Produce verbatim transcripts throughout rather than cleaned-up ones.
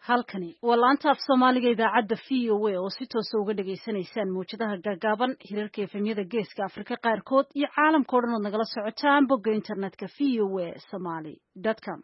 halkani waa laanta af Soomaaliga idaacadda V O A oo si toos ah uga dhageysanaysaan muujadaha gaagaaban hirarka efemyada geeska Afrika qaarkood iyo caalamka oo dhan oo nagala socotaan bogga internetka v o a somali dot com.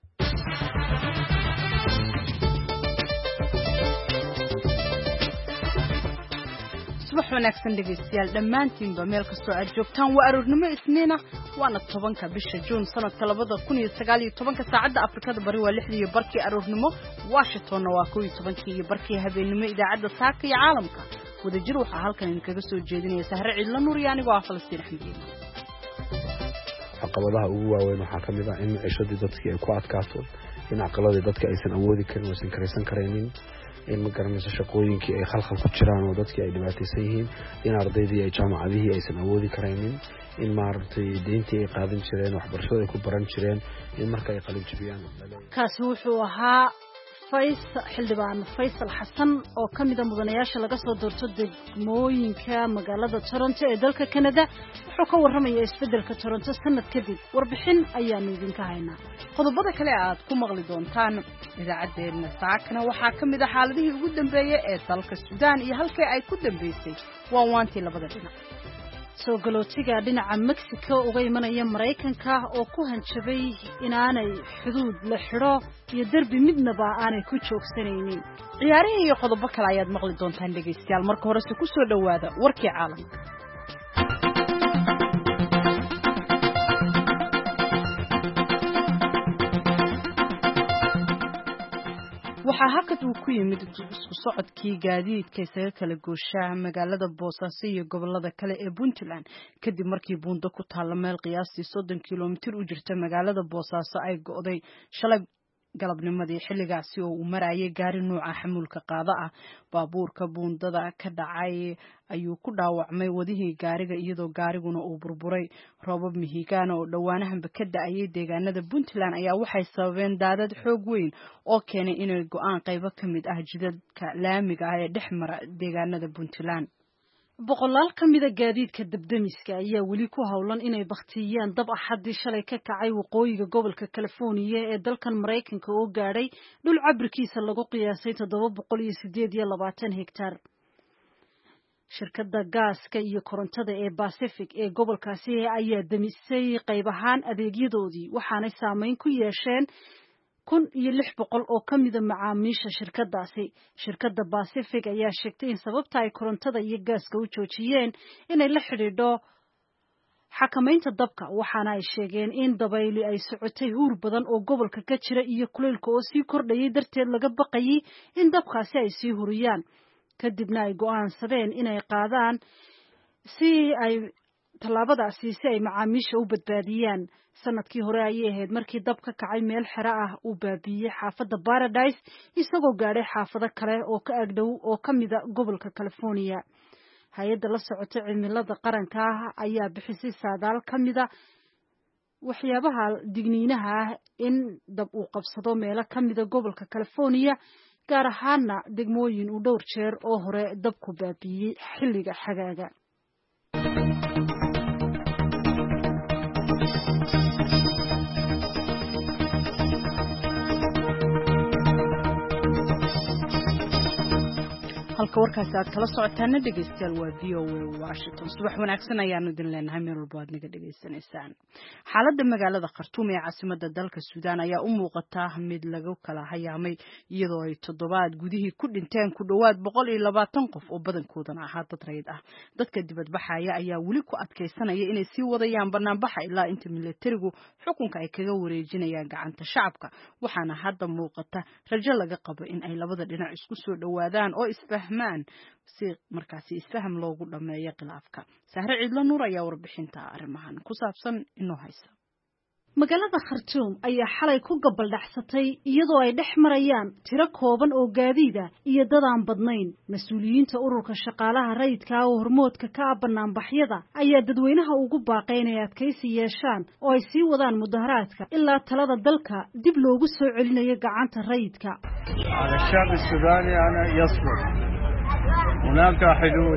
subax wanaagsan dhegeystayaal dhammaantiinba meel kastoo aad joogtaan waa aroornimo isniina waana tobanka bisha juun sanadka labada kun iyo sagaal iyo tobanka saacadda afrikada bari waa lixdii iyo barkii aroornimo washingtonna waa kow iyo tobankii iyo barkii habeenimo idaacadda saaka iyo caalamka wadajir waxaa halkan idinkaga soo jeedinaya sahre ciidla nuur iyo anigoo ah falastiin axmed caqabadaha ugu waaweyn waxaa ka mid ah in cishadii dadkii ay ku adkaato in caqaladii dadka aysan awoodi karin aysan karaysan karaynin in ma garanayso shaqooyinkii ay khalkhal ku jiraan oo dadkii ay dhibaataysan yihiin in ardaydii ay jaamacadihii aysan awoodi karaynin in maaragtay deyntii ay qaadan jireen waxbarashada ay ku baran jireen in marka ay qalin jabiyaan kaasi wuxuu ahaa Faysal xildhibaan Faysal Xasan oo ka mid ah mudanayaasha laga soo doorto degmooyinka magaalada Toronto ee dalka Canada wuxuu ka warramaya isbedelka Toronto sanad kadib warbixin ayaanu idinka haynaa qodobada kale aad ku maqli doontaan idaacadeena saakana waxaa ka mid ah xaaladihii ugu dambeeyay ee dalka Suudaan iyo halkii ay ku dambeysay waa waantii labada dhinac soo galootiga dhinaca Mexico uga imanaya Mareykanka oo ku hanjabay inaanay xuduud la xiro iyo darbi midnaba aanay ku joogsanaynin ciyaarihii iyo qodobo kale ayaad maqli doontaan dhegeystayaal marka hore ku soo dhawaada warkii caalamka waxaa hakad uu ku yimid isku socodkii gaadiidka isaga kala gooshaa magaalada Boosaaso iyo gobolada kale ee Puntland kadib markii buundo ku taala meel qiyaastii soddon kiiloomitir u jirta magaalada Boosaaso ay go'day shalay galabnimadii xilligaasi oo uu marayay gaari nooca xamuulka qaada ah baabuurka buundada ka dhacay ayuu ku dhaawacmay wadihii gaariga iyadoo gaariguna uu burburay roobab mihigaan oo dhawaanahanba ka da'ayay deegaanada Puntland ayaa waxay sababeen daadad xoog weyn oo keenay inay go'aan qaybo ka mid ah jidadka laamiga ah ee dhex mara deegaanada Puntland boqolaal ka mid ah gaadiidka dabdamiska ayaa weli ku hawlan inay baktiyaan dab axadii shalay ka kacay waqooyiga gobolka California ee dalkan Mareykanka oo gaadhay dhul cabirkiisa lagu qiyaasay toddoba boqol iyo siddeed iyo labaatan hektar shirkadda gaaska iyo korontada ee Pacific ee gobolkaasi ayaa damisay qayb ahaan adeegyadoodii waxaanay saameyn ku yeesheen kun iyo lix boqol oo ka mid ah macaamiisha shirkadaasi shirkadda Pacific ayaa sheegtay in sababta ay korontada iyo gaaska u joojiyeen inay la xidhiidho xakamaynta dabka waxaana ay sheegeen in dabayli ay socotay huur badan oo gobolka ka jira iyo kuleylka oo sii kordhayay darteed laga baqayay in dabkaasi ay sii huriyaan kadibna ay go'aansadeen inay qaadaan si ay tallaabadaasi si ay macaamiisha u badbaadiyaan sanadkii hore ayay ahayd markii dab ka kacay meel xero ah uu baabiiyey xaafadda Paradise isagoo gaadhay xaafado kale oo ka agdhow oo ka mid ah gobolka California hay'adda la socota cimilada qaranka ah ayaa bixisay saadaal ka mid ah waxyaabaha digniinaha ah in dab uu qabsado meelo ka mid ah gobolka California gaar ahaana degmooyin u dhowr jeer oo hore dabku baabiiyey xilliga xagaaga halka warkaasi aad kala socotaana dhegeystayaal waa V O A Washington subax wanaagsan ayaanu idin leenahay meel walba aad naga dhegeysanaysaan xaaladda magaalada Khartoum ee caasimadda dalka Suudaan ayaa u muuqata mid lagu kala hayaamay iyadoo ay toddobaad gudihii ku dhinteen ku dhowaad boqol iyo labaatan qof oo badankoodana ahaa dad rayid ah dadka dibadbaxaya ayaa weli ku adkeysanaya inay sii wadayaan banaanbaxa ilaa inta militarigu xukunka ay kaga wareejinayaan gacanta shacabka waxaana hadda muuqata rajo laga qabo in ay labada dhinac isku soo dhawaadaan oo isfa si markaasi isfaham loogu dhameeyo khilaafka sahre ciidla nuur ayaa warbixinta arrimahan ku saabsan inoo haysa magaalada Khartoum ayaa xalay ku gabaldhacsatay iyadoo ay dhex marayaan tiro kooban oo gaadiid ah iyo dad aan badnayn mas'uuliyiinta ururka shaqaalaha rayidka oo hormoodka ka ah banaanbaxyada ayaa dadweynaha ugu baaqay inay adkaysi yeeshaan oo ay sii wadaan mudaharaadka ilaa talada dalka dib loogu soo celinayo gacanta rayidka الشعب السوداني أنا يصبر هناك حلول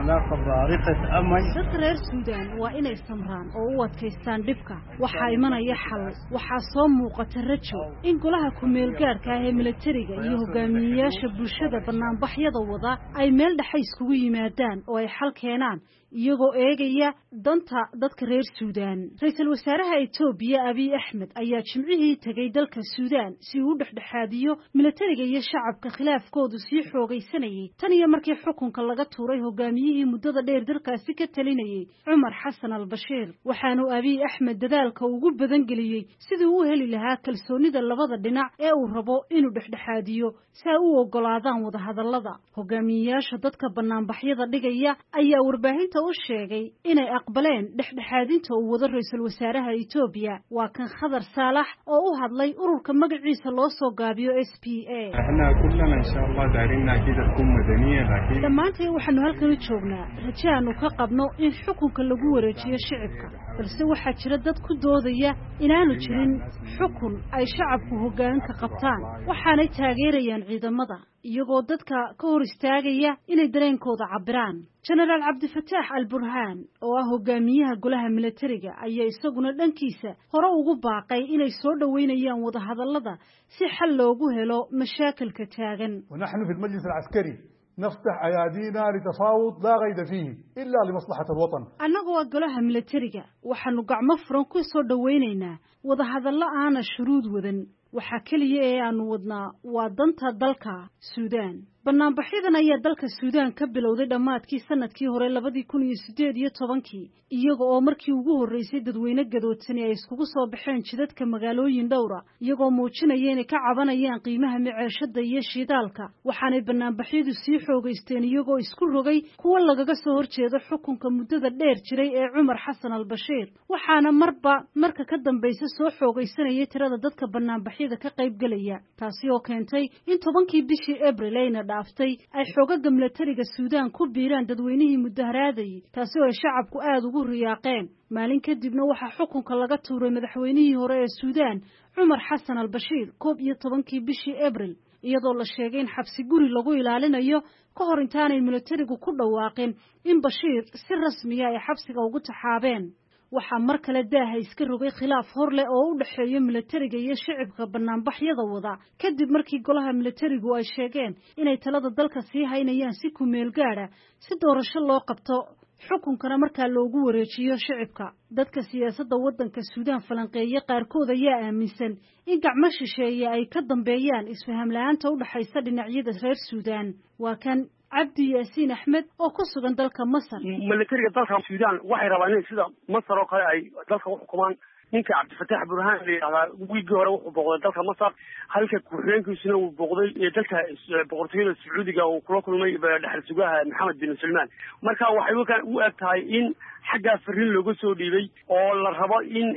علاقة بارقة أمل. dadka reer Suudaan waa inay samraan oo u adkaystaan dhibka waxa imanaya xal waxa soo muuqata rajo in golaha ku meel gaarka ah ee militariga iyo hogaamiyayaasha bulshada banaanbaxyada wada ay meel dhexe iskugu yimaadaan oo ay xal keenaan iyagoo eegaya danta dadka reer Suudaan. Ra'iisul Wasaaraha Itoobiya Abiy Ahmed ayaa jimcihii tagay dalka Suudaan si uu dhexdhexaadiyo militariga iyo shacabka khilaafkoodu sii xoogaysanayay tan iyo markii xukunka laga tuuray hogaamiyihii muddada dheer dalkaasi ka talinayay Umar Hassan al-Bashir. waxaanu Abiy Ahmed dadaalka ugu badan geliyay sidii uu heli lahaa kalsoonida labada dhinac ee uu rabo inuu dhexdhexaadiyo si ay u ogolaadaan wada hadallada. hogaamiyayaasha dadka banaanbaxyada dhigaya ayaa warbaahinta u sheegay inay aqbaleen dhexdhexaadinta uu wado ra'iisul wasaaraha Itoobiya. waa kan Khadar Saalax oo u hadlay ururka magaciisa loo soo gaabiyo S P A. احنا كلنا ان شاء الله دايرين كده تكون مدنيه لكن dhammaanteen waxaanu halkan u joognaa rajo aanu ka qabno in xukunka lagu wareejiyo shacabka balse waxaa jira dad ku doodaya inaanu jirin xukun ay shacabku hoggaanka qabtaan waxaanay taageerayaan ciidamada iyagoo dadka ka hor istaagaya inay dareenkooda cabiraan. Generaal Cabdi Fataax Al-Burhaan oo ah hogaamiyaha golaha militariga ayaa isaguna dhankiisa hore ugu baaqay inay soo dhaweynayaan wada hadallada si xal loogu helo mashaakilka taagan. ونحن في المجلس العسكري نفتح أيادينا لتفاوض لا غير فيه إلا لمصلحة الوطن. annagoo golaha militariga waxaanu gacmo furan ku soo dhaweynaynaa wada hadallo aan shuruud wadan waxa kaliya ee aanu wadnaa waa danta dalka Suudaan. banaanbaxyadan ayaa dalka Suudaan ka bilowday dhamaadkii sanadkii hore labadii kun iyo siddeed iyo tobankii iyaga oo markii ugu horeysay dadweyne gadoodsan ay iskugu soo baxeen jidadka magaalooyin dhowra iyagoo muujinaya inay ka cabanayaan qiimaha maciishada iyo shidaalka. waxaanay banaanbaxyadu sii xoogaysteen iyagoo isku rogay kuwa lagaga soo horjeedo xukunka muddada dheer jiray ee Umar Hassan al-Bashir. waxaana marba marka ka dambaysa soo xoogaysanayay tirada dadka banaanbaxyada ka qayb galaya taasi oo keentay in tobankii bishii April ayna dhaaftay ay xoogaga militariga Suudaan ku biiraan dadweynihii mudaharaaday taasi oo shacabku aad ugu riyaaqeen. maalin kadibna waxa xukunka laga tuuray madaxweynihii hore ee Suudaan Umar Hassan al-Bashir koob iyo tobankii bishii April iyadoo la sheegay in xabsi guri lagu ilaalinayo ka hor intaanay militarigu ku dhawaaqin in Bashir si rasmi ah ay xabsiga ugu taxaabeen. waxaa mar kale daaha iska rogay khilaaf hor leh oo u dhaxeeya militariga iyo shacabka banaanbaxyada wada kadib markii golaha militarigu ay sheegeen inay talada dalka sii haynayaan si ku meel gaara si doorasho loo qabto xukunkana markaa loogu wareejiyo shacabka. dadka siyaasadda waddanka Suudaan falanqeeya qaarkood ayaa aaminsan in gacmo shisheeye ay ka dambeeyaan isfaham la'aanta u dhaxaysa dhinacyada reer Suudaan. waa kan Cabdi Yaasiin Axmed oo ku sugan dalka Masar. militariga dalka Suudaan waxay rabaan in sida Masar oo kale ay dalka u xukumaan. ninka Cabdi Fataax Burhaan leeyahay wiigii hore wuxuu booqday dalka Masar halka ku-xigeenkiisuna uu booqday ee dalka boqortooyada Sacuudiga oo kula kulmay dhaxal sugaha Maxamed bin Salmaan. marka waxay u eg tahay in xagga fariin looga soo dhiibay oo la rabo in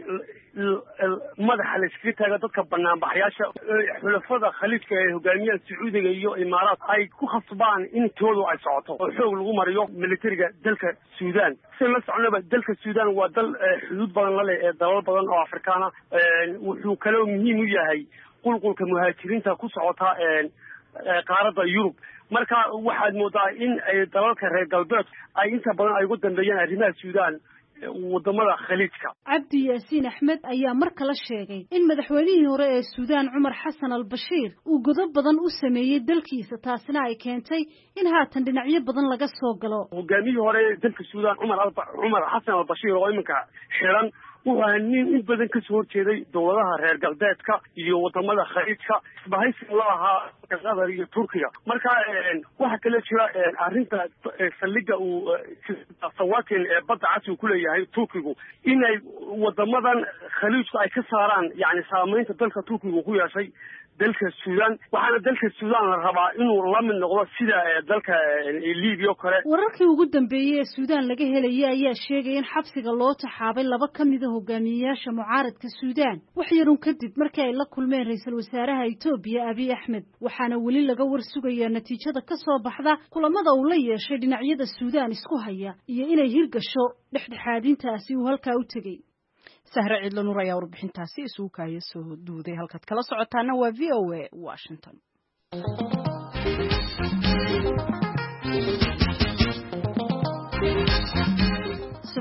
madaxa la iskaga taago dadka banaanbaxayaasha xulafada khaliijka ee hogaamiyaha Sacuudiga iyo Imaaraat ay ku khasbaan in toodu ay socoto oo xoog lagu mariyo militariga dalka Suudaan. si la soconaba dalka Suudaan waa dal xuduud badan la leh ee dalal badan oo Afrikaan ah wuxuu kale muhiim u yahay qulqulka muhaajiriinta ku socota qaaradda Yurub. marka waxaad moodaa in ay dalalka reer galbeed ay inta badan ay ugu dambeeyaan arrimaha Suudaan wadamada khaliijka. Cabdi Yaasiin Axmed ayaa mar kale sheegay in madaxweynihii hore ee Suudaan Umar Hassan al-Bashir uu godob badan u sameeyay dalkiisa taasina ay keentay in haatan dhinacyo badan laga soo galo. hogaamiyihii hore ee dalka Suudaan Umar Umar Hassan al-Bashir oo iminka xiran wuxuu nin in badan ka soo horjeeday dowladaha reer galbeedka iyo wadamada khaliijka bahaysi lahaa Qatar iyo Turkiga. marka waxa kale jira arrinta saldhigga uu sawaakin ee badda cas uu ku leeyahay Turkigu inay wadamadan khaliijka ay ka saaraan yani saameynta dalka Turkigu ku yeeshay dalka Suudaan. waxaana dalka Suudaan la rabaa inuu la mid noqdo sida dalka Liibiya kale. wararkii ugu dambeeyay ee Suudaan laga helayay ayaa sheegay in xabsiga loo taxaabay laba ka mid ah hogaamiyayaasha mucaaradka Suudaan wax yar un kadib markii ay la kulmeen ra'iisul wasaaraha Itoobiya Abiy Ahmed. waxaana weli laga war sugayaa natiijada ka soo baxda kulamada uu la yeeshay dhinacyada Suudaan isku haya iyo inay hirgasho dhexdhexaadintaasi uu halkaa u tagay. Sahra Cidlo Nuur ayaa warbixintaasi isugu kaaya soo duuday halkaad kala socotaana waa V O A Washington.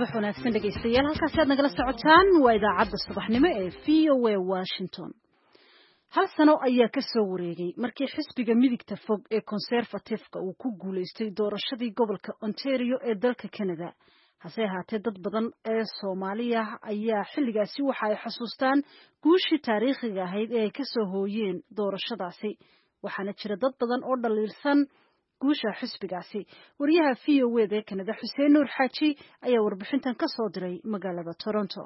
subax wanaagsan dhegaystayaal halkaasi aad nagala socotaan waa idaacadda subaxnimo ee v o a Washington. hal sano ayaa ka soo wareegay markii xisbiga midigta fog ee conservative-ka uu ku guuleystay doorashadii gobolka Ontario ee dalka Canada. hase ahaatee dad badan ee Soomaaliya ayaa xilligaasi waxa ay xasuustaan guushii taariikhiga ahayd ee ay ka soo hooyeen doorashadaasi. waxaana jira dad badan oo dhaliilsan guusha xisbigaasi. wariyaha v o a ee Canada Xuseen Nuur Xaaji ayaa warbixintan ka soo diray magaalada Toronto.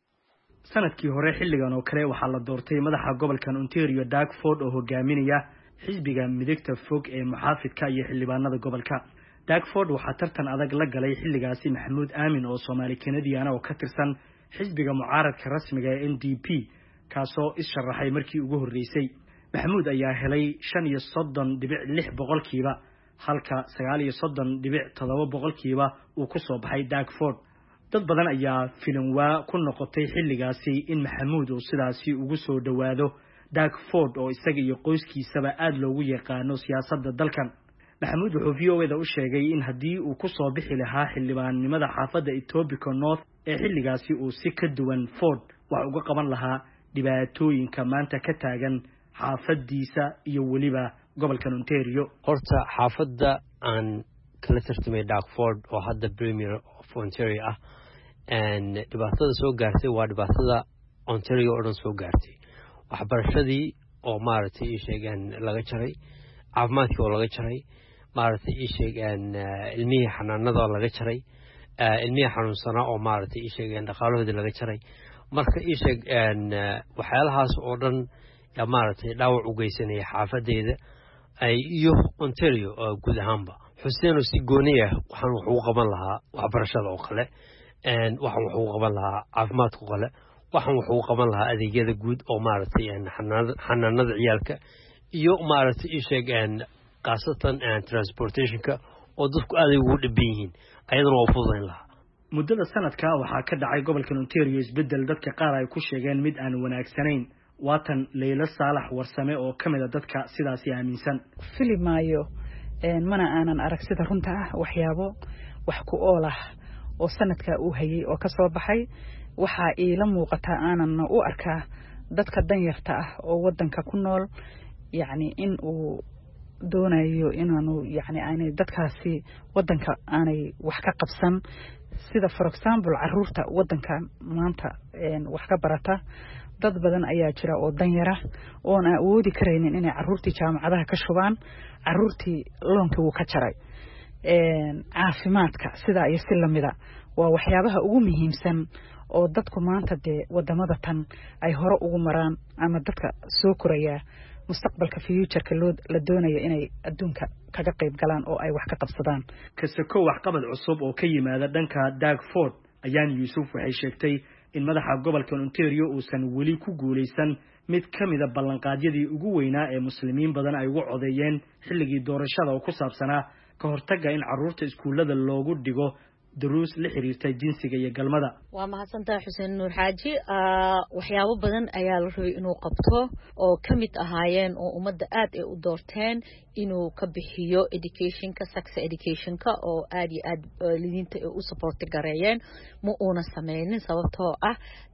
sanadkii hore xilligan oo kale waxaa la doortay madaxa gobolkan Ontario Doug Ford oo hogaaminaya xisbiga midigta fog ee muxaafidka iyo xildhibaanada gobolka. Doug Ford waxaa tartan adag la galay xilligaasi Maxamuud Aamin oo Soomaali Canadian oo ka tirsan xisbiga mucaaradka rasmiga ee N D P kaasoo issharaxay markii ugu horeysay. Maxamuud ayaa helay shan iyo soddon dhibic lix boqolkiiba halka sagaal iyo soddon dhibic toddoba boqolkiiba uu ku soo baxay Doug Ford. dad badan ayaa filan waa ku noqotay xilligaasi in Maxamuud uu sidaasi ugu soo dhawaado Doug Ford oo isaga iyo qoyskiisaba aad loogu yaqaano siyaasadda dalkan. Maxamuud wuxuu V O A da u sheegay in haddii uu ku soo bixi lahaa xildhibaannimada xaafadda Etobicoke North ee xilligaasi uu si ka duwan Ford wax uga qaban lahaa dhibaatooyinka maanta ka taagan xaafadiisa iyo weliba gobolka Ontario. horta xaafadda aan kala tartamay Doug Ford oo hadda Premier of Ontario ah and dhibaatada soo gaartay waa dhibaatada Ontario oo dhan soo gaartay. waxbarashadii oo maaragtay ii sheegan laga jaray, caafimaadkii oo laga jaray, maaragtay ii sheegan ilmihii xanaanada oo laga jaray, ilmihii xanuunsanaa oo maaragtay ii sheegan dhaqaalahoodii laga jaray. marka ii sheegan waxyaalahaas oo dhan yaa maaragtay dhaawac u geysanaya xaafadeeda ay iyo Ontario guud ahaanba. Xuseen oo si gooni ah waxaan wax ugu qaban lahaa waxbarashada oo kale, and waxaan wax ugu qaban lahaa caafimaadka oo kale, waxaan wax ugu qaban lahaa adeegyada guud oo maaragtay xanaanada ciyaalka iyo maaragtay ii sheegan qaasatan transportationka oo dadku aad ugu dhiban yihiin ayadana waa fududayn lahaa. muddada sanadka waxaa ka dhacay gobolka Ontario isbedel dadka qaar ay ku sheegeen mid aan wanaagsanayn. waatan Leila Saalax Warsame oo kamid ah dadka sidaas aaminsan. Filimaayo een mana aanan arag sida runta ah waxyaabo wax ku oolah oo sanadka uu hayay oo ka soo baxay. waxa ila muuqata aanan u arkaa dadka danyarta ah oo wadanka ku nool yani in uu doonayo inaanu yani aanay dadkaasi wadanka aanay wax ka qabsan. sida for example caruurta wadanka maanta een wax ka barata dad badan ayaa jira oo danyara oo aan awoodi kareynin inay caruurtii jaamacadaha ka shubaan. caruurtii loonka uu ka jaray een caafimaadka sida ay si lamida waa waxyaabaha ugu muhiimsan oo dadku maanta de wadamada tan ay hore ugu maraan ama dadka soo koraya mustaqbalka future-ka la doonayo inay adduunka kaga qayb galaan oo ay wax ka qabsadaan. kasako wax qabad cusub oo ka yimaada dhanka Doug Ford ayaan Yuusuf waxay sheegtay in madaxa gobolka Ontario uusan weli ku guuleysan mid kamida ballanqaadyadii ugu weynaa ee muslimiin badan ay ugu codeeyeen xilligii doorashada oo ku saabsanaa ka hortagga in caruurta iskuulada loogu dhigo duruus la xiriirta jinsiga iyo galmada. waa mahadsantahay Xuseen Nuur Xaaji. waxyaabo badan ayaa la rabay inuu qabto oo kamid ahaayeen oo ummadda aad ay u doorteen inuu ka bixiyo educationka sex educationka oo aad iyo aad lidinta ay u support gareeyeen ma uuna sameynin sababtoo ah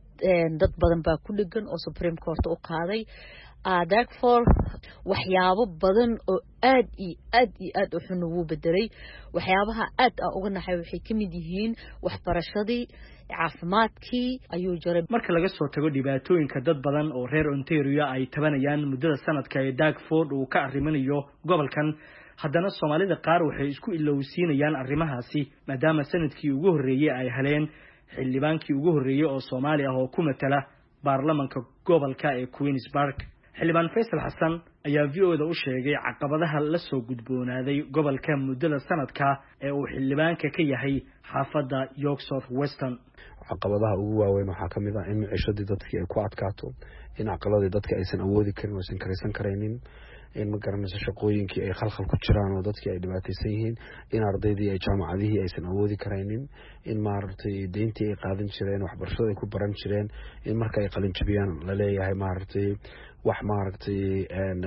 dad badan baa ku dhigan oo Supreme Court u qaaday. Doug Ford waxyaabo badan oo aad iyo aad iyo aad u xun ugu bedelay. waxyaabaha aad uga naxay waxay kamid yihiin waxbarashadii, caafimaadkii ayuu jaray. marka laga soo tago dhibaatooyinka dad badan oo reer Ontario ay tabanayaan muddada sanadka ee Doug Ford uu ka arriminayo gobolkan, haddana Soomaalida qaar waxay isku ilowsiinayaan arrimahaasi maadaama sanadkii ugu horeeyay ay heleen xildhibaankii ugu horeeyay oo Soomaali ah oo ku matala baarlamaanka gobolka ee Queen's Park. xildhibaan Faisal Xasan ayaa V O A da u sheegay caqabadaha la soo gudboonaaday gobolka muddada sanadka ee uu xildhibaanka ka yahay xaafadda York South Western. caqabadaha ugu waaweyn waxaa ka mid ah in maciishadii dadkii ay ku adkaato, in aqaladii dadka aysan awoodi karin oo aysan karaysan karaynin, in ma garanayso shaqooyinkii ay khalkhal ku jiraan oo dadkii ay dhibaataysan yihiin, in ardaydii ay jaamacadihii aysan awoodi karaynin, in maaragtay deyntii ay qaadan jireen, waxbarashada ay ku baran jireen, in marka ay qalin jabiyaan la leeyahay maaragtay wax maaragtay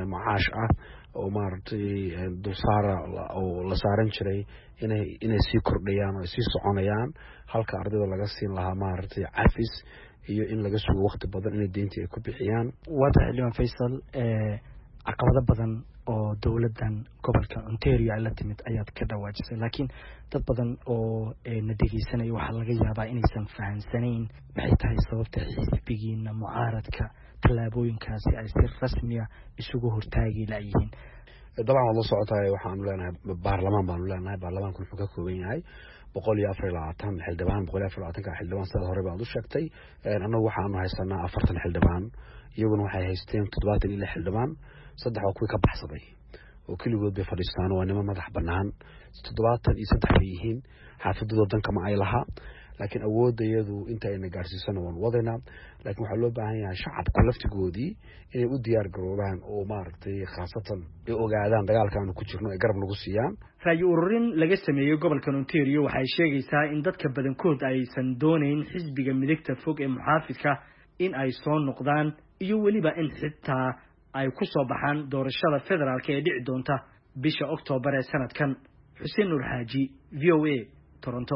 macaash ah oo maaragtay dulsaara oo la saaran jiray inay inay sii kordhayaan oo sii soconayaan halka ardayda laga siin lahaa maaragtay cafis iyo in laga sugo waqti badan inay deyntii ay ku bixiyaan. Wada xildhibaan Faysal ee caqabado badan oo dawladdan gobolka Ontario ay la timid ayaad ka dhawaajisay, laakiin dad badan oo na dhageysanaya waxaa laga yaabaa inaysan fahansanayn maxay tahay sababta xisbigiina mucaaradka tallaabooyinkaasi ay si rasmi ah isugu hortaagi laayihiin. dabcan waad la socotaa waxaanu leenahay baarlamaan baanu leenahay baarlamaanku wuxuu ka kooban yahay boqol iyo afar iyo labaatan xildhibaan boqol iyo afar iyo labaatan ka xildhibaan sida hore baad u sheegtay annagu waxaanu haysanaa afartan xildhibaan iyaguna waxay haysteen toddobaatan iyo lix xildhibaan saddex waa kuwii ka baxsaday oo keligood bay fadhiistaan waa niman madax bannaan toddobaatan iyo saddex bay yihiin xaafadooda danka ma ay lahaa laakiin awoodda iyadu inta ayna gaarsiisana waan wadaynaa laakiin waxaa loo baahan yahay shacabku laftigoodii inay u diyaar garoobaan oo maaragtay khaasatan ay ogaadaan dagaalka aanu ku jirno ay garab nagu siiyaan. ra'yi ururin laga sameeyey gobolka Ontario waxay sheegaysaa in dadka badankood aysan doonayn xisbiga midigta fog ee muxaafidka in ay soo noqdaan iyo weliba in xitaa ay ku soo baxaan doorashada federaalka ee dhici doonta bisha Oktoobar ee sanadkan. Xuseen Nuur Xaaji, V O A, Toronto.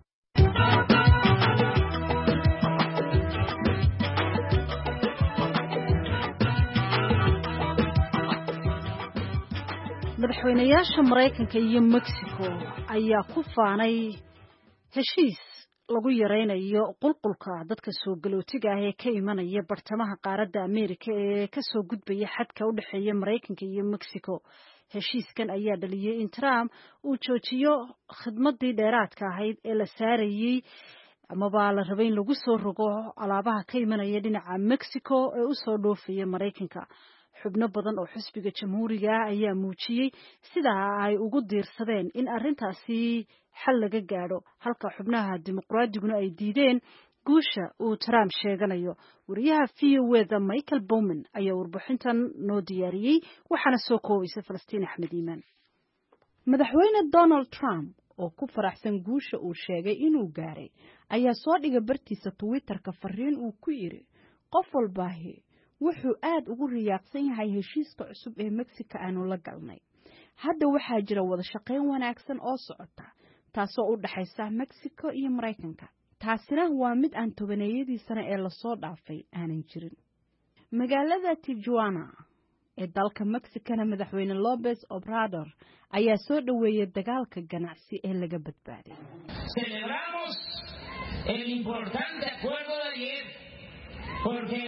madaxweynayaasha Mareykanka iyo Mexico ayaa ku faanay heshiis lagu yareynayo qulqulka dadka soo galootiga ah ee ka imanaya bartamaha qaaradda Ameerika ee ka soo gudbaya xadka u dhaxeeya Mareykanka iyo Mexico. heshiiskan ayaa dhaliyay in Trump uu joojiyo khidmadii dheeraadka ahayd ee la saarayay amaba la rabay in lagu soo rogo alaabaha ka imanaya dhinaca Mexico ee u soo dhoofaya Mareykanka. xubno badan oo xisbiga jamhuuriga ayaa muujiyay sida ay ugu diirsadeen in arrintaasi xal laga gaadho halka xubnaha dimuqraadiguna ay diideen guusha uu Trump sheeganayo. wariyaha V O A da Michael Bowman ayaa warbixintan noo diyaariyay waxaana soo koobaysa Falastiin Axmed Iimaan. madaxweyne Donald Trump oo ku faraxsan guusha uu sheegay inuu gaaray ayaa soo dhigay bartiisa Twitter-ka fariin uu ku yiri qof walbaahi wuxuu aad ugu riyaaqsan yahay heshiiska cusub ee Mexico aanu la galnay. hadda waxaa jira wada shaqayn wanaagsan oo socota taasoo u dhaxaysa Mexico iyo Mareykanka. taasina waa mid aan tobaneeyadii sano ee la soo dhaafay aanan jirin. magaalada Tijuana ee dalka Mexicana madaxweyne López Obrador ayaa soo dhaweeyay dagaalka ganacsi ee laga badbaaday. Celebramos el importante acuerdo de ayer porque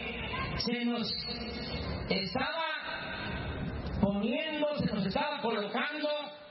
se nos estaba poniendo, se nos estaba colocando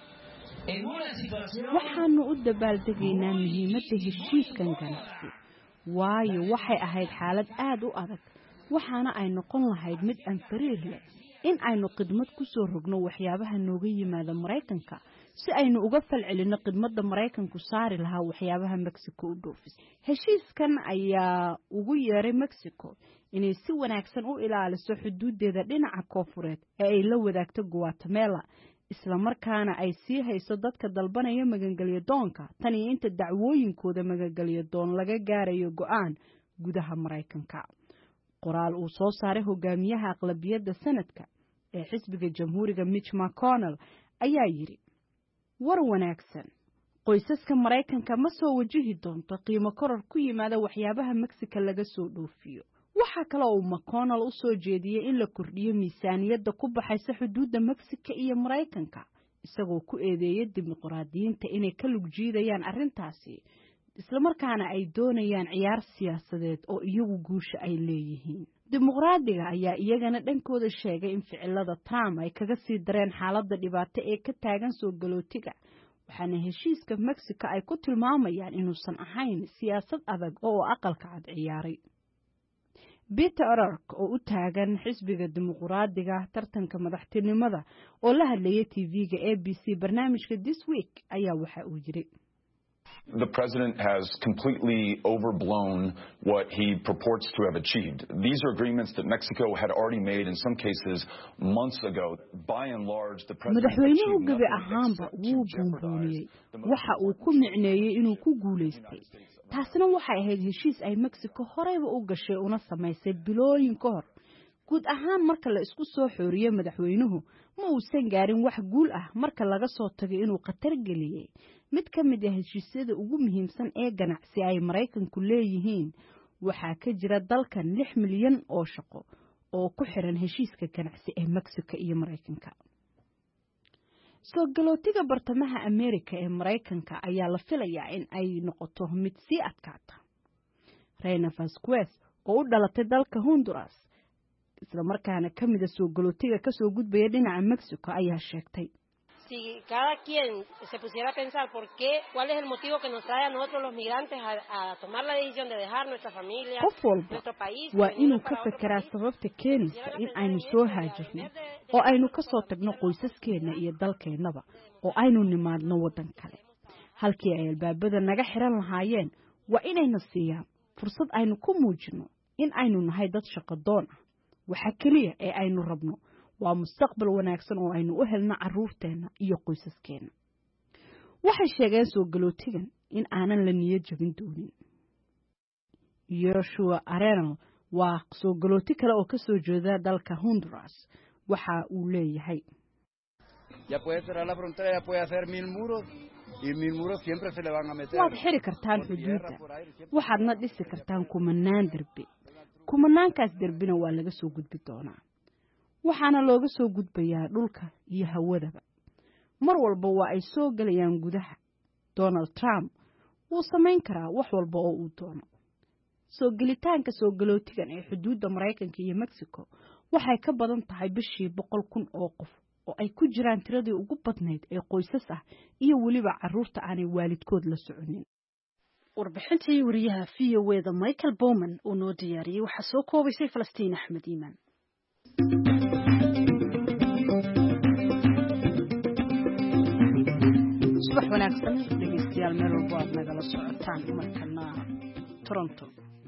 en una situación. waxaanu u dabaaldegaynaa muhiimadda heshiiskan ganacsi waayo waxay ahayd xaalad aad u adag waxaana ay noqon lahayd mid aan fariir leh in aynu khidmad ku soo rogno waxyaabaha nooga yimaada Mareykanka si aynu uga falcelinno khidmadda Mareykanku saari lahaa waxyaabaha Mexico u dhoofis. heshiiskan ayaa ugu yeeray Mexico inay si wanaagsan u ilaaliso xuduudeeda dhinaca koonfureed ee ay la wadaagto Guatemala isla markaana ay sii hayso dadka dalbanaya magangalyo doonka tan iyo inta dacwooyinkooda magangalyo doon laga gaarayo go'aan gudaha Mareykanka. qoraal uu soo saaray hogaamiyaha aqlabiyadda sanadka ee xisbiga jamhuuriga Mitch McConnell ayaa yiri war wanaagsan qoysaska Mareykanka ma soo wajihi doonto qiimo koror ku yimaada waxyaabaha Mexico laga soo dhoofiyo. waxa kale oo McConnell u soo jeediyay in la kordhiyo miisaaniyadda ku baxaysa xuduudda Mexico iyo Mareykanka isagoo ku eedeeyay dimuqraadiyiinta inay ka lug jiidayaan arrintaasi isla markaana ay doonayaan ciyaar siyaasadeed oo iyagu guusha ay leeyihiin. dimuqraadiga ayaa iyagana dhankooda sheegay in ficilada Trump ay kaga sii dareen xaaladda dhibaato ee ka taagan soo galootiga waxaana heshiiska Mexico ay ku tilmaamayaan inuusan ahayn siyaasad adag oo aqalka cad ciyaaray. Peter O'Rourke oo u taagan xisbiga dimuqraadiga tartanka madaxtinimada oo la hadlayay T V-ga A B C barnaamijka This Week ayaa waxa uu yiri The president has completely overblown what he purports to have achieved. These are agreements that Mexico had already made in some cases months ago. By and large, the president madaxweynuhu gabi ahaanba wuu buunbuuniyey waxa uu ku micneeyay inuu ku guuleystay. taasina waxay ahayd heshiis ay Mexico horeyba u gashay una samaysay bilooyin ka hor guud ahaan marka la isku soo xooriyo madaxweynuhu ma uusan gaarin wax guul ah marka laga soo tagay inuu khatar geliyey mid ka mid ah heshiisyada ugu muhiimsan ee ganacsi ay Maraykanku leeyihiin waxaa ka jira dalkan lix milyan oo shaqo oo ku xiran heshiiska ganacsi ee Mexico iyo Maraykanka. soo galootiga bartamaha Amerika ee Maraykanka ayaa la filayaa in ay noqoto mid sii adkaata. Reina Vasquez oo u dhalatay dalka Honduras isla markaana ka mid ah soo galootiga ka soo gudbaya dhinaca Mexico ayaa sheegtay si cada quien se pusiera a pensar por qué, cuál es el motivo que nos trae a nosotros los migrantes a, a tomar la decisión de dejar nuestra familia, nuestro país. waa inuu ka fekeraa sababta keenaysa in aynu soo haajirno oo aynu ka soo tagno qoysaskeena iyo dalkeennaba oo aynu nimaadno waddan kale halkii ay albaabada naga xiran lahaayeen waa inayna siiyaan fursad aynu ku muujino in aynu nahay dad shaqo doon ah waxa kaliya ee aynu rabno waa mustaqbal wanaagsan oo aynu u helno carruurteena iyo qoysaskeena. waxay sheegeen soo galootigan in aanan la niyad jabin doonin. Yoshua Arenal waa soo galooti kale oo ka soo jeeda dalka Honduras waxa uu leeyahay ya puede cerrar la frontera, ya puede hacer mil muros y mil muros siempre se le van a meter. waad xiri kartaan xuduudda waxaadna dhisi kartaan kumanaan derbi kumanaankaas derbina waa laga soo gudbi doonaa waxaana looga soo gudbayaa dhulka iyo hawadaba mar walba waa ay soo galayaan gudaha. Donald Trump wuu samayn karaa wax walba oo uu doono. soo gelitaanka soo galootigan ee xuduudda Maraykanka iyo Mexico waxay ka badan tahay bishii boqol kun oo qof oo ay ku jiraan tiradii ugu badnayd ee qoysas ah iyo waliba carruurta aanay waalidkood la soconin. warbixintii wariyaha V O A da Michael Bowman oo noo diyaariyay waxa soo koobaysay Falastiin Axmed Iimaan. subax wanaagsan dhegeystayaal meel walba aad nagala socotaan markana Toronto.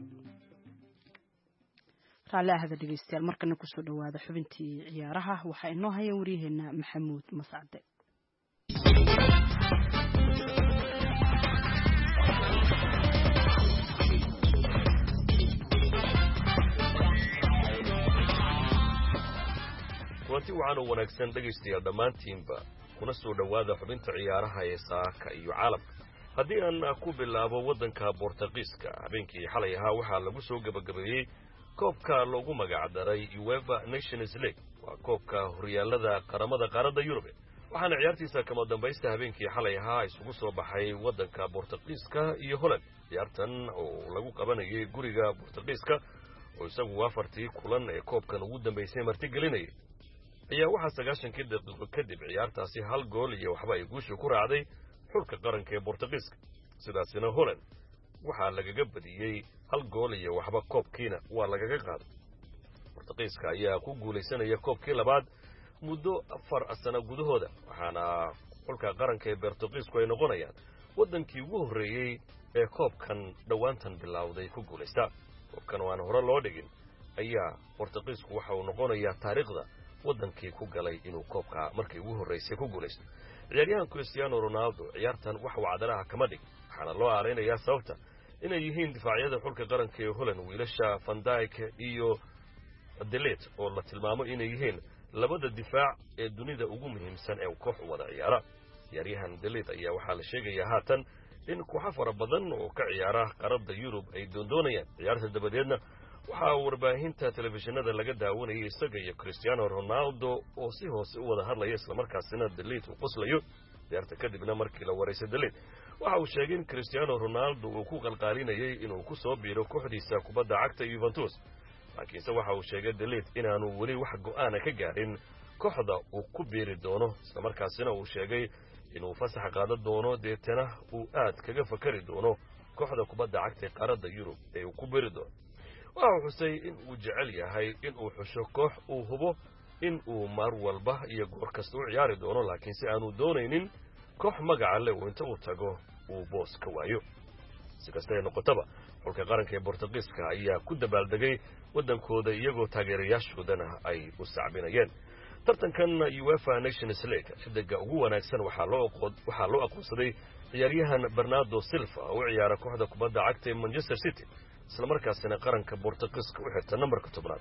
raalli ahada dhegeystayaal markana kusoo dhawaada xubintii ciyaaraha waxaa inoo haya wariyaheena Maxamuud Mascade. kulanti wacan oo wanaagsan dhegaystayaal dhammaantiinba kuna soo dhowaada xubinta ciyaaraha ee saaka iyo caalamka. haddii aan ku bilaabo waddanka Boortaqiiska habeenkii xalay ahaa waxaa lagu soo gabagabeeyey koobka loogu magac daray UEFA Nations League waa koobka horyaalada qaramada qaaradda Yurub waxaana ciyaartiisa kama dambaysta habeenkii xalay ahaa isugu soo baxay waddanka Boortaqiiska iyo Holland. ciyaartan oo lagu qabanayay guriga Boortaqiiska oo isagu afartii kulan ee koobkan ugu dambeysay martigelinayay ayaa waxaa sagaashankii daqiiqo kadib ciyaartaasi hal gool iyo waxba ay guusha ku raacday xulka qaranka ee Boortaqiiska. sidaasina Holland waxaa lagaga badiyey hal gool iyo waxba koobkiina waa lagaga qaaday. Boortaqiiska ayaa ku guulaysanaya koobkii labaad muddo afar sano gudahooda waxaana xulka qaranka ee Boortaqiisku ay noqonayaan waddankii ugu horreeyey ee koobkan dhowaantan bilowday ku guulaysta. koobkan oo aan hore loo dhigin ayaa Boortaqiisku waxa uu noqonayaa taariikhda waddankii ku galay inuu koobka markii ugu horreysay ku guulaysto. ciyaaryahan Cristiano Ronaldo ciyaartan wax wacdaraha kama dhig waxaana loo aaleynayaa sababta inay yihiin difaacyada xulka qaranka ee Holland wiilasha Van Dijk iyo De Ligt oo la tilmaamo inay yihiin labada difaac ee dunida ugu muhiimsan ee koox wada ciyaara. ciyaaryahan De Ligt ayaa waxaa la sheegayaa haatan in kooxo fara badan oo ka ciyaara qaarada Yurub ay doondoonayaan. ciyaarta dabadeedna waxaa warbaahinta telefishinada laga daawanayay isaga iyo Cristiano Ronaldo oo si hoose u wada hadlaya isla markaasina De Ligt uu qoslayo. ciyaarta kadibna markii la wareysay De Ligt waxa uu sheegay in Cristiano Ronaldo uu ku qalqaalinayay inuu ku soo biiro kooxdiisa kubadda cagta Juventus laakiinse waxa uu sheegay De Ligt inaanu weli wax go'aan ka gaarin kooxda uu ku biiri doono isla markaasina uu sheegay inuu fasax qaadan doono deetana uu aad kaga fakari doono kooxda kubadda cagta qaaradda Yurub ee uu ku biiri doono. waxa uu xusay in uu jecel yahay in uu xusho koox uu hubo in uu mar walba iyo goor kasta u ciyaari doono laakiinse aanu doonaynin koox magaca leh oo inta uu tago uu boos ka waayo. si kasta ay noqotaba xulka qaranka ee Boortaqiiska ayaa ku dabaaldegay waddankooda iyagoo taageerayaashoodana ay u sacbinayeen. tartankan UEFA Nations League xidiga ugu wanaagsan waxaa loo waxaa loo aqoonsaday ciyaaryahan Bernardo Silva oo ciyaara kooxda kubadda cagta ee Manchester City isla markaasina qaranka Boortaqiiska u xirta nambarka tobnaad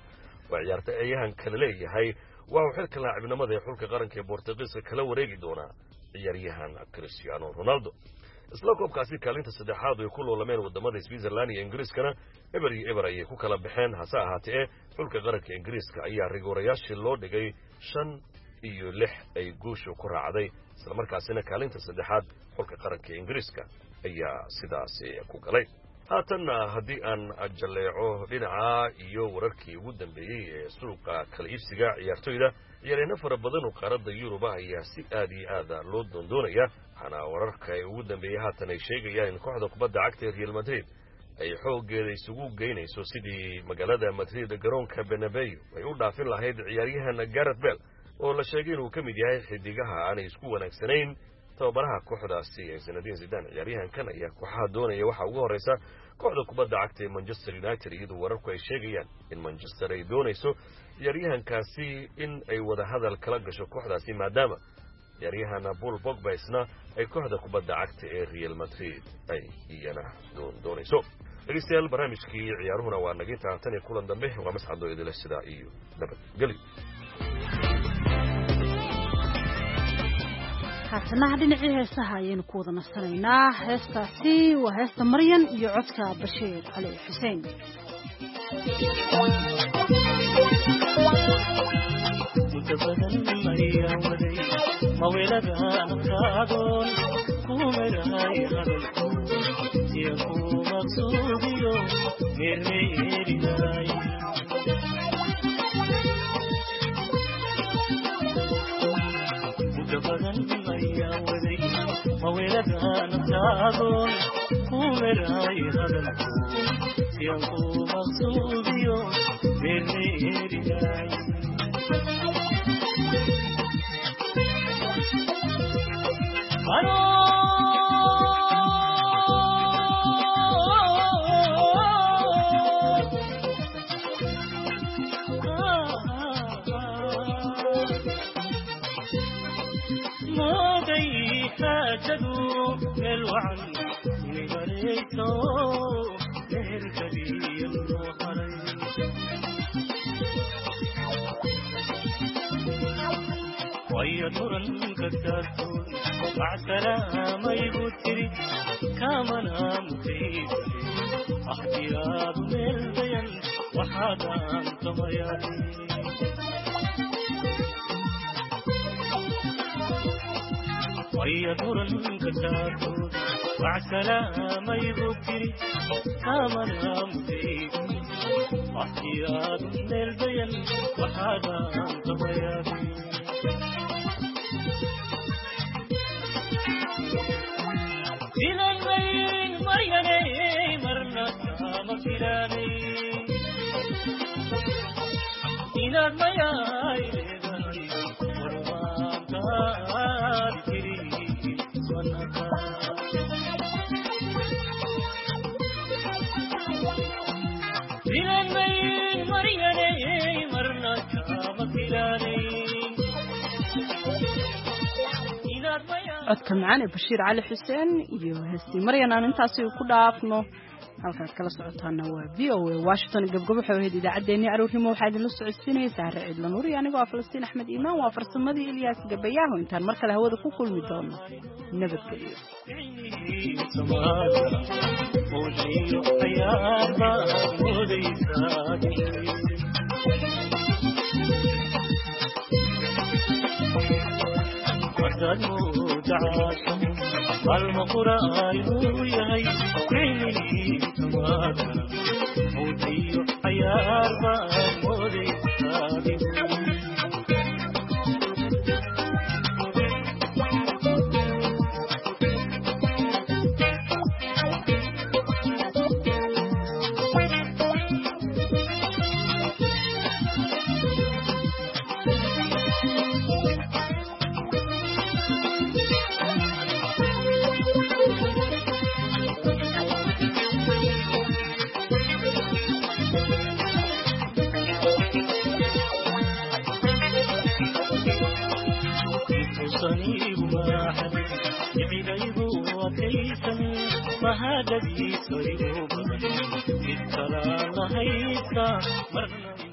waa ciyaarta ayahan kala leeyahay waxa uu xilka laacibnimada ee xulka qaranka ee Boortaqiiska kala wareegi doonaa ciyaaryahan Cristiano Ronaldo isla koobkaasi kaalinta saddexaad ay ku loolameen wadamada Switzerland iyo Ingiriiskana eber iyo eber ay ku kala baxeen hase ahaatee xulka qaranka Ingiriiska ayaa rigoorayaashii loo dhigay shan iyo lix ay guusha ku raacday isla markaasina kaalinta saddexaad xulka qaranka Ingiriiska ayaa sidaas ku galay haatan haddii aan jaleeco dhinaca iyo wararkii ugu dambeeyay ee suuqa kala iibsiga ciyaartoyda ciyaaryahanno fara badan oo qaaradda Yurub ayaa si aad iyo aad loo doondoonaya waxaana wararka ugu dambeeyay haatan ay sheegayaan in kooxda kubadda cagta ee Real Madrid ay xooggeeda isugu geynayso sidii magaalada Madrid garoonka Bernabeu ay u dhaafin lahayd ciyaaryahan Gareth Bale oo la sheegay inuu ka mid yahay xidigaha aan isku wanaagsanayn tababaraha kooxdaasi ee Zinedine Zidane ciyaaryahankan ayaa kooxaha doonaya waxa ugu horeysa kooxda kubadda cagta ee Manchester United iyadoo wararku ay sheegayaan in Manchester ay doonayso ciyaaryahankaasi in ay wada hadal kala gasho kooxdaasi maadaama ciyaaryahan Paul Pogba isna ay kooxda kubadda cagta ee Real Madrid ay iyana doon doonayso dhegeystayaal barnaamijkii ciyaaruhuna waa naga intaa tan iyo kulan dambe waa masxado idil sida iyo nabadgelyo haatana dhinacii heesaha ayaynu ku wada nasanaynaa heestaasi waa heesta Maryan iyo codka Bashiir Cali Xuseen وولدها نتعاذون ومرهاي هذا ينقو مقصود يوم بالميري جاي حاجدوا الوعن لبريتو لهركبي الروحري ويطرن كدارتون مع سلامة يبتري كامنا مفيد احتياط من البيان وحادا طمياني ويدورن كتاتون مع سلامة يبكري كامنا مفيد واحتياط من البيان وحادا طبياني إلى المين مرياني مرنا مكيراني إلى المياي codka macaan ee Bashiir Cali Xuseen iyo heestii Maryan aan intaasi ku dhaafno halkaad kala socotaana waa V O A Washington gabgabo waxay ahayd idaacadeennii aroornimo waxaa idin la socodsiinaysaa Saare Cidla Nuur iyo anigoo Falastiin Axmed Iimaan waa farsamadii Ilyas Gabayaaho intaan mar kale hawada ku kulmi doono nabadgelyo دعاشم المقرآن يهي عيني تماما موتي حيار بان مولي سابق هذا بيسوي بنا إذا لا نهيك مرنا